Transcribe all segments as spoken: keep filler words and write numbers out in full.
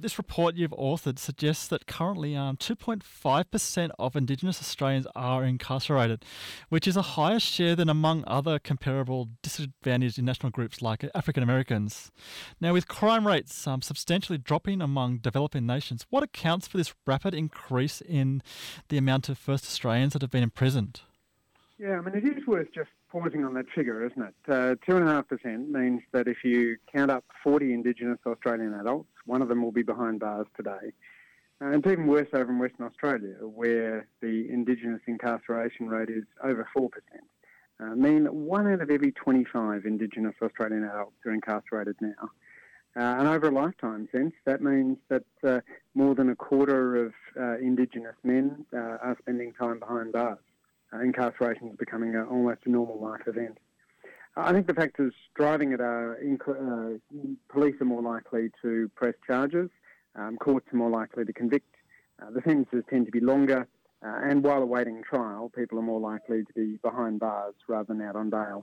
this report you've authored suggests that currently um, two point five percent of Indigenous Australians are incarcerated, which is a higher share than among other comparable disadvantaged national groups like African Americans. Now, with crime rates um, substantially dropping among developing nations, what accounts for this rapid increase in the amount of First Australians that have been imprisoned? Yeah, I mean, it is worth just pausing on that figure, isn't it? Uh, two point five percent means that if you count up forty Indigenous Australian adults, one of them will be behind bars today. Uh, and it's even worse over in Western Australia, where the Indigenous incarceration rate is over four percent. Uh, meaning that one out of every twenty-five Indigenous Australian adults are incarcerated now. Uh, and over a lifetime sense, that means that uh, more than a quarter of uh, Indigenous men uh, are spending time behind bars. Uh, incarceration is becoming a, almost a normal life event. I think the factors driving it are inc- uh, police are more likely to press charges, um, courts are more likely to convict, uh, the sentences tend to be longer, uh, and while awaiting trial, people are more likely to be behind bars rather than out on bail.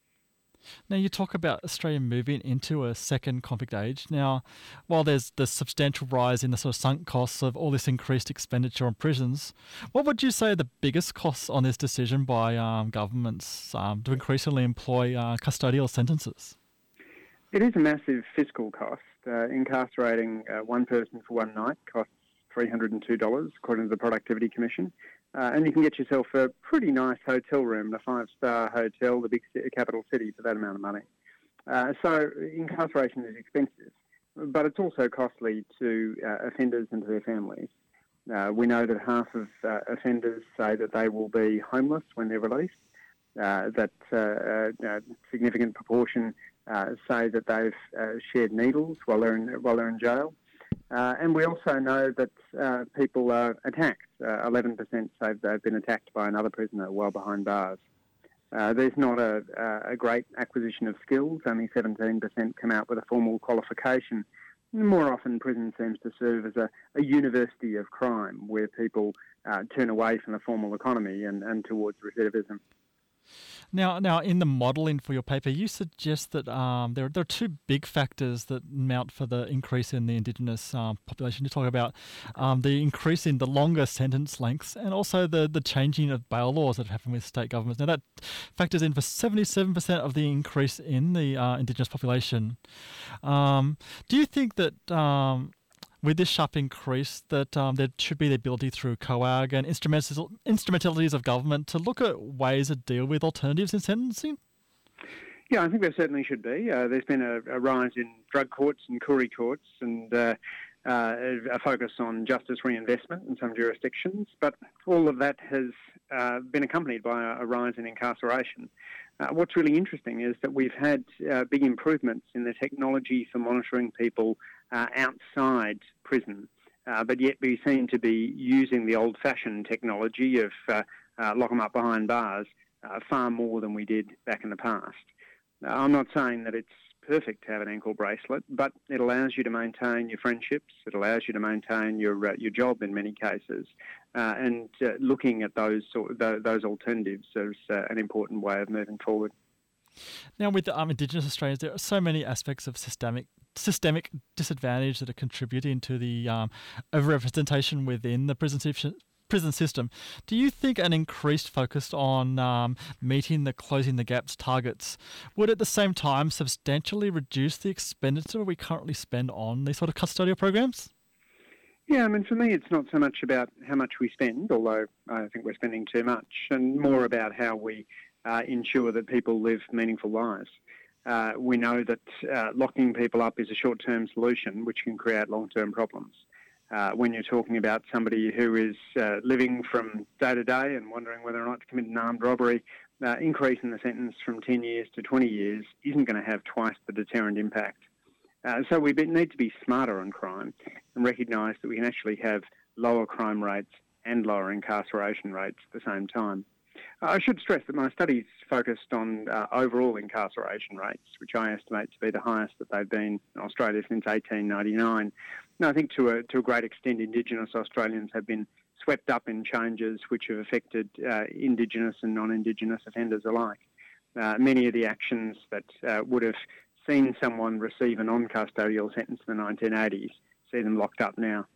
Now, you talk about Australia moving into a second conflict age. Now, while there's the substantial rise in the sort of sunk costs of all this increased expenditure on prisons, what would you say are the biggest costs on this decision by um, governments um, to increasingly employ uh, custodial sentences? It is a massive fiscal cost. Uh, incarcerating uh, one person for one night costs three hundred two dollars, according to the Productivity Commission. Uh, and you can get yourself a pretty nice hotel room in a five-star hotel, the big city, capital city, for that amount of money. Uh, so incarceration is expensive, but it's also costly to uh, offenders and to their families. Uh, we know that half of uh, offenders say that they will be homeless when they're released, uh, that uh, a significant proportion uh, say that they've uh, shared needles while they're in, while they're in jail. Uh, and we also know that uh, people are attacked. Uh, eleven percent say they've been attacked by another prisoner while behind bars. Uh, there's not a, a great acquisition of skills. Only seventeen percent come out with a formal qualification. More often, prison seems to serve as a, a university of crime where people uh, turn away from the formal economy and, and towards recidivism. Now, now, in the modelling for your paper, you suggest that um, there, there are two big factors that mount for the increase in the Indigenous um, population. You talk about um, the increase in the longer sentence lengths and also the, the changing of bail laws that happen with state governments. Now, that factors in for seventy-seven percent of the increase in the uh, Indigenous population. Um, do you think that... Um, with this sharp increase, that um, there should be the ability through COAG and instrumental, instrumentalities of government to look at ways to deal with alternatives in sentencing? Yeah, I think there certainly should be. Uh, there's been a, a rise in drug courts and Koori courts and uh, uh, a focus on justice reinvestment in some jurisdictions, but all of that has uh, been accompanied by a, a rise in incarceration. Uh, what's really interesting is that we've had uh, big improvements in the technology for monitoring people uh, outside prison, uh, but yet we seem to be using the old-fashioned technology of uh, uh, lock them up behind bars uh, far more than we did back in the past. Uh, I'm not saying that it's perfect to have an ankle bracelet, but it allows you to maintain your friendships, it allows you to maintain your uh, your job in many cases, uh, and uh, looking at those sort of, those alternatives is uh, an important way of moving forward. Now, with um, Indigenous Australians, there are so many aspects of systemic systemic disadvantage that are contributing to the um, overrepresentation within the prison system. Prison system. Do you think an increased focus on um, meeting the closing the gaps targets would at the same time substantially reduce the expenditure we currently spend on these sort of custodial programs? Yeah, I mean, for me, it's not so much about how much we spend, although I think we're spending too much, and more about how we uh, ensure that people live meaningful lives. Uh, we know that uh, locking people up is a short-term solution, which can create long-term problems. Uh, when you're talking about somebody who is uh, living from day to day and wondering whether or not to commit an armed robbery, uh, increasing the sentence from ten years to twenty years isn't going to have twice the deterrent impact. Uh, so we need to be smarter on crime and recognise that we can actually have lower crime rates and lower incarceration rates at the same time. Uh, I should stress that my studies focused on uh, overall incarceration rates, which I estimate to be the highest that they've been in Australia since eighteen ninety-nine. And I think to a, to a great extent Indigenous Australians have been swept up in changes which have affected uh, Indigenous and non-Indigenous offenders alike. Uh, many of the actions that uh, would have seen someone receive a non-custodial sentence in the nineteen eighties see them locked up now.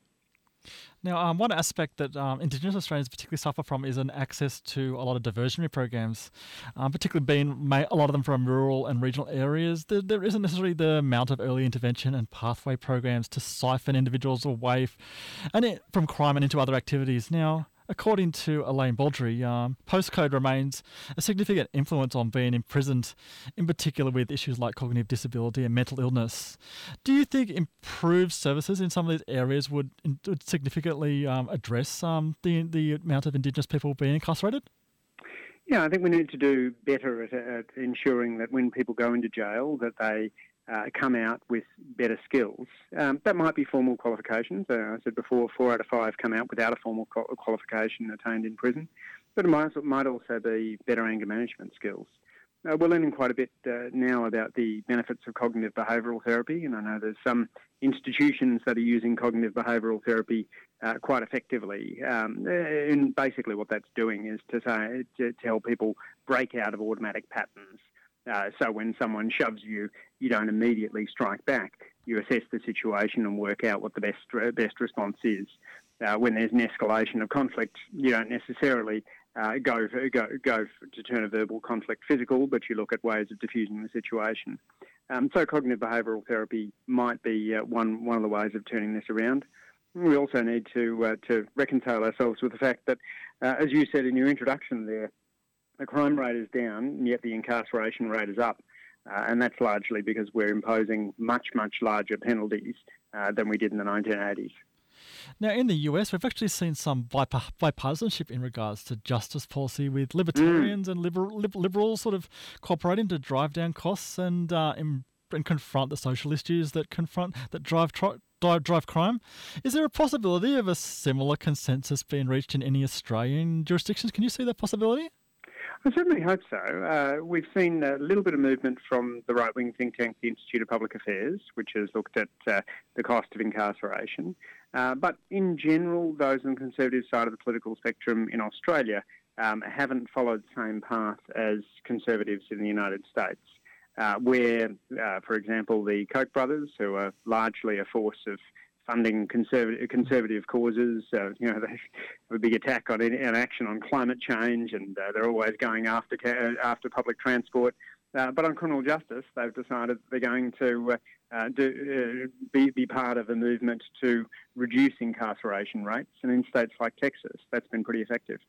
Now, um, one aspect that um, Indigenous Australians particularly suffer from is an access to a lot of diversionary programs, um, particularly being ma- a lot of them from rural and regional areas. There, there isn't necessarily the amount of early intervention and pathway programs to siphon individuals away f- and it, from crime and into other activities. Now, according to Elaine Baldry, um, postcode remains a significant influence on being imprisoned, in particular with issues like cognitive disability and mental illness. Do you think improved services in some of these areas would, would significantly um, address um, the the amount of Indigenous people being incarcerated? Yeah, I think we need to do better at, at ensuring that when people go into jail, that they uh, come out with better skills. Um, that might be formal qualifications. Uh, I said before, four out of five come out without a formal qualification attained in prison. But it might, might also be better anger management skills. Uh, we're learning quite a bit uh, now about the benefits of cognitive behavioural therapy, and I know there's some institutions that are using cognitive behavioural therapy uh, quite effectively. Um, and basically what that's doing is to, say, to, to help people break out of automatic patterns. Uh, so when someone shoves you, you don't immediately strike back. You assess the situation and work out what the best best response is. Uh, when there's an escalation of conflict, you don't necessarily uh, go, for, go go for, to turn a verbal conflict physical, but you look at ways of diffusing the situation. Um, so cognitive behavioural therapy might be uh, one one of the ways of turning this around. We also need to uh, to reconcile ourselves with the fact that, uh, as you said in your introduction there, the crime rate is down, and yet the incarceration rate is up. Uh, and that's largely because we're imposing much, much larger penalties uh, than we did in the nineteen eighties. Now, in the U S, we've actually seen some bip- bipartisanship in regards to justice policy, with libertarians mm. and liber- lib- liberals sort of cooperating to drive down costs and uh, in- and confront the social issues that confront that drive tr- drive drive crime. Is there a possibility of a similar consensus being reached in any Australian jurisdictions? Can you see that possibility? I certainly hope so. Uh, we've seen a little bit of movement from the right-wing think tank, the Institute of Public Affairs, which has looked at uh, the cost of incarceration. Uh, but in general, those on the conservative side of the political spectrum in Australia um, haven't followed the same path as conservatives in the United States, uh, where, uh, for example, the Koch brothers, who are largely a force of funding conservative conservative causes. Uh, you know, they have a big attack on an action on climate change, and uh, they're always going after after public transport. Uh, but on criminal justice, they've decided they're going to uh, uh, do, uh, be, be part of a movement to reduce incarceration rates. And in states like Texas, that's been pretty effective.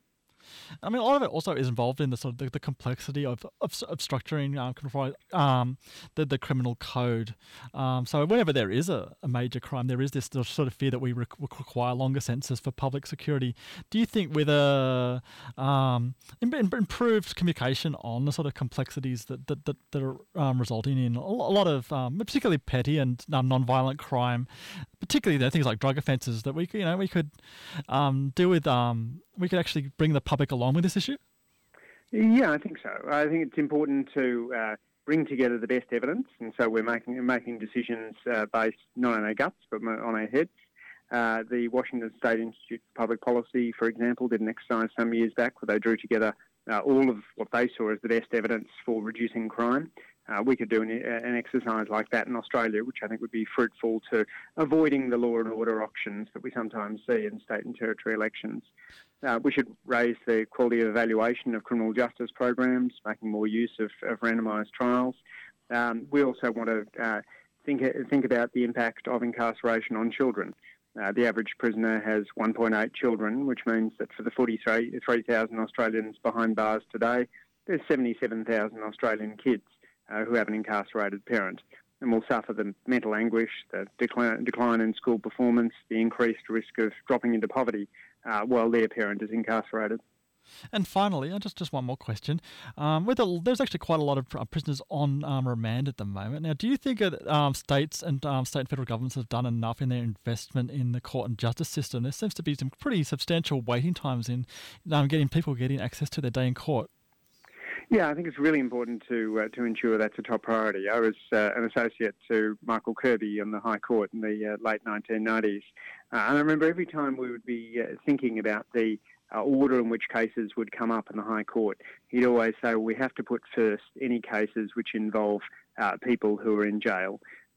I mean, a lot of it also is involved in the sort of the, the complexity of of, of structuring um, um, the the criminal code. Um, so whenever there is a, a major crime, there is this sort of fear that we re- require longer sentences for public security. Do you think with a um, improved communication on the sort of complexities that that, that, that are um, resulting in a lot of um, particularly petty and um, non-violent crime, particularly you know, things like drug offences, that we you know we could um, deal with um, we could actually bring the public along with this issue? Yeah, I think so. I think it's important to uh, bring together the best evidence, and so we're making making decisions uh, based not on our guts but on our heads. Uh, the Washington State Institute for Public Policy, for example, did an exercise some years back where they drew together uh, all of what they saw as the best evidence for reducing crime. Uh, we could do an, an exercise like that in Australia, which I think would be fruitful to avoiding the law and order auctions that we sometimes see in state and territory elections. Uh, we should raise the quality of evaluation of criminal justice programs, making more use of, of randomised trials. Um, we also want to uh, think think about the impact of incarceration on children. Uh, the average prisoner has one point eight children, which means that for the forty-three thousand Australians behind bars today, there's seventy-seven thousand Australian kids uh, who have an incarcerated parent and will suffer the mental anguish, the decline, decline in school performance, the increased risk of dropping into poverty uh, while their parent is incarcerated. And finally, uh, just just one more question. Um, with a, there's actually quite a lot of uh, prisoners on um, remand at the moment. Now, do you think that um, states and um, state and federal governments have done enough in their investment in the court and justice system? There seems to be some pretty substantial waiting times in um, getting people getting access to their day in court. Yeah, I think it's really important to uh, to ensure that's a top priority. I was uh, an associate to Michael Kirby on the High Court in the uh, late nineteen nineties. Uh, and I remember every time we would be uh, thinking about the uh, order in which cases would come up in the High Court, he'd always say, well, we have to put first any cases which involve uh, people who are in jail,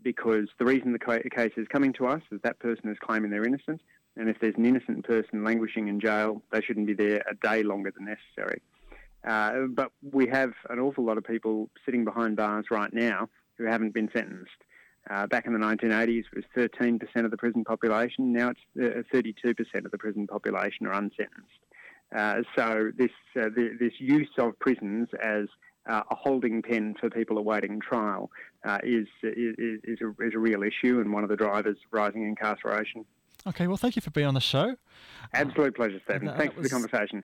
because the reason the case is coming to us is that person is claiming they're innocent, and if there's an innocent person languishing in jail, they shouldn't be there a day longer than necessary. Uh, but we have an awful lot of people sitting behind bars right now who haven't been sentenced. Uh, back in the nineteen eighties, it was thirteen percent of the prison population. Now it's uh, thirty-two percent of the prison population are unsentenced. Uh, so this uh, the, this use of prisons as uh, a holding pen for people awaiting trial uh, is, is is a, is a real issue and one of the drivers of rising incarceration. Okay, well, thank you for being on the show. Absolute pleasure, Stephen. Uh, Thanks was... for the conversation.